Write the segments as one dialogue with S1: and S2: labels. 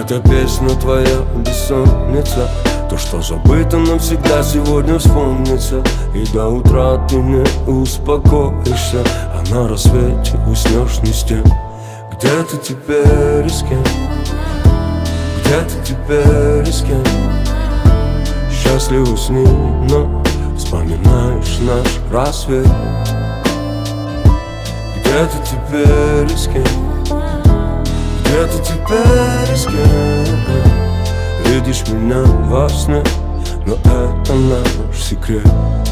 S1: Эта песня твоя бессонница, то, что забыто навсегда, сегодня вспомнится. И до утра ты не успокоишься, а на рассвете уснешь не с тем. Где ты теперь и с кем? Где ты теперь и с кем? Счастливо с ним, но вспоминаешь наш рассвет. Где ты теперь и с кем? Где ты теперь и с кем? Видишь меня во сне, но это наш секрет.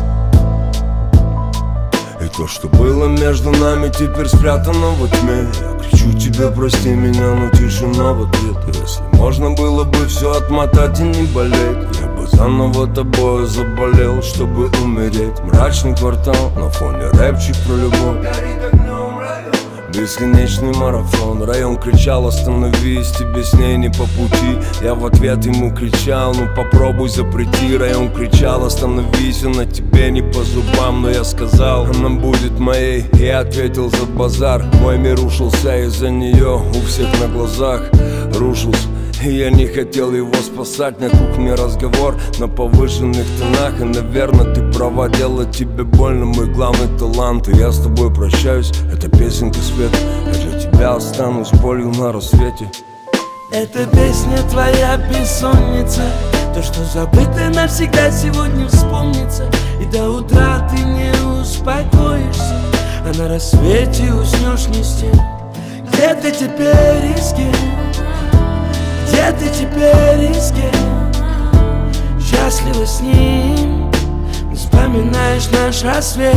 S1: И то, что было между нами, теперь спрятано во тьме. Я кричу тебе, прости меня, но тишина в ответ. Если можно было бы все отмотать и не болеть, я бы заново тобой заболел, чтобы умереть. Мрачный квартал, на фоне рэпчик про любовь. Бесконечный марафон. Район кричал: остановись, тебе с ней не по пути. Я в ответ ему кричал: ну попробуй запрети. Район кричал: остановись, она тебе не по зубам. Но я сказал: она будет моей. Я ответил: за базар. Мой мир рушился из-за нее, у всех на глазах рушился. И я не хотел его спасать. На кухне разговор на повышенных тонах. И, наверное, ты права, делать тебе больно мой главный талант. И я с тобой прощаюсь, это песенка свет. Я для тебя останусь болью на рассвете.
S2: Эта песня твоя бессонница, то, что забыто навсегда, сегодня вспомнится. И до утра ты не успокоишься, а на рассвете уснешь не с тем. Где ты теперь и с кем? Где ты теперь и с кем? Счастлива с ним, вспоминаешь наш рассвет.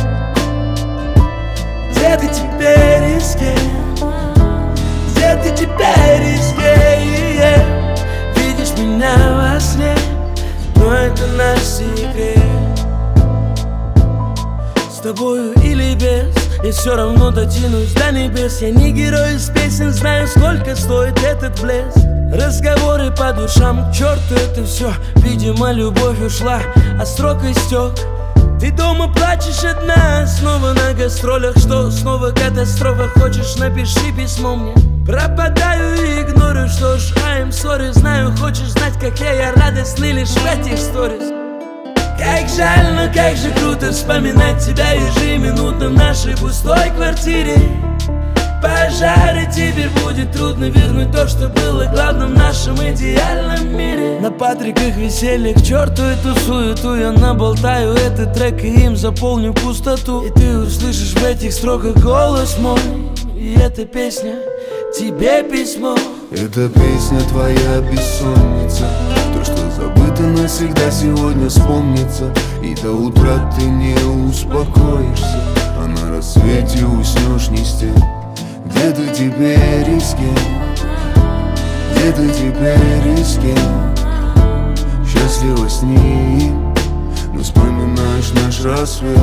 S2: Где ты теперь и с кем? Где ты теперь и с кем? Видишь меня во сне, но это наш секрет. С тобою или без, я все равно дотянусь до небес. Я не герой из песен, знаю, сколько стоит этот блеск. Разговоры по душам, к черту это все. Видимо, любовь ушла, а срок истек. Ты дома плачешь одна, снова на гастролях. Что, снова катастрофа? Хочешь, напиши письмо мне. Пропадаю и игнорю, что ж, I'm sorry. Знаю, хочешь знать, как я радостный лишь в этих сторис. Как жаль, но как же круто вспоминать тебя ежеминутно в нашей пустой квартире. Пожары, теперь будет трудно вернуть то, что было главным в нашем идеальном мире. На Патриках веселье, к черту эту суету. Я наболтаю этот трек и им заполню пустоту. И ты услышишь в этих строках голос мой. И эта песня тебе письмо.
S1: Эта песня твоя бессонница, то, что забыто навсегда, сегодня вспомнится. И до утра ты не успокоишься, а на рассвете уснешь не с тем. Где ты теперь и с кем? Где ты теперь и с кем? Счастлива с ним, но вспоминаешь наш рассвет.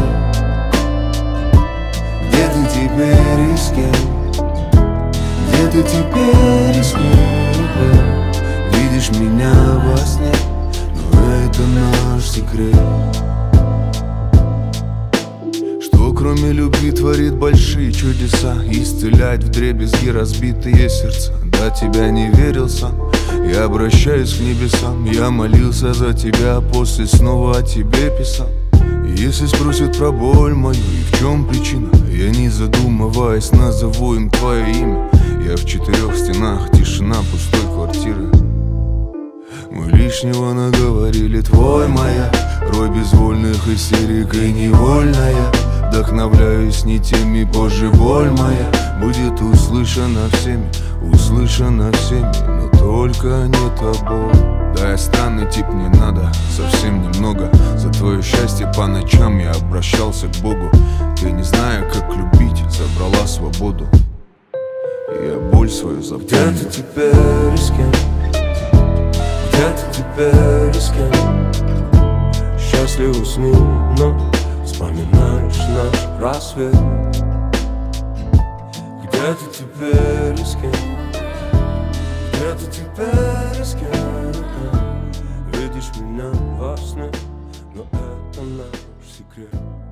S1: Где ты теперь и с кем? Где ты теперь и с кем? Видишь меня во сне, но это наш секрет. Кроме любви творит большие чудеса, исцеляет вдребезги разбитые сердца. До тебя не верил сам, я обращаюсь к небесам. Я молился за тебя, а после снова о тебе писал. Если спросят про боль мою и в чем причина, я не задумываясь назову им твое имя. Я в 4 стенах, тишина пустой квартиры. Мы лишнего наговорили, твой моя рой безвольных истерик и невольная. Вдохновляюсь не теми, позже боль моя будет услышана всеми, но только не тобой. Да, я странный тип, не надо совсем немного. За твое счастье по ночам я обращался к Богу. Ты, не зная, как любить, забрала свободу, и я боль свою запомнил. Где ты теперь и с кем? Где ты теперь и с кем? Счастлива с ним, но вспоминаешь наш рассвет. Где ты теперь и с кем? Где ты теперь и с кем? Видишь меня во сне, но это наш секрет.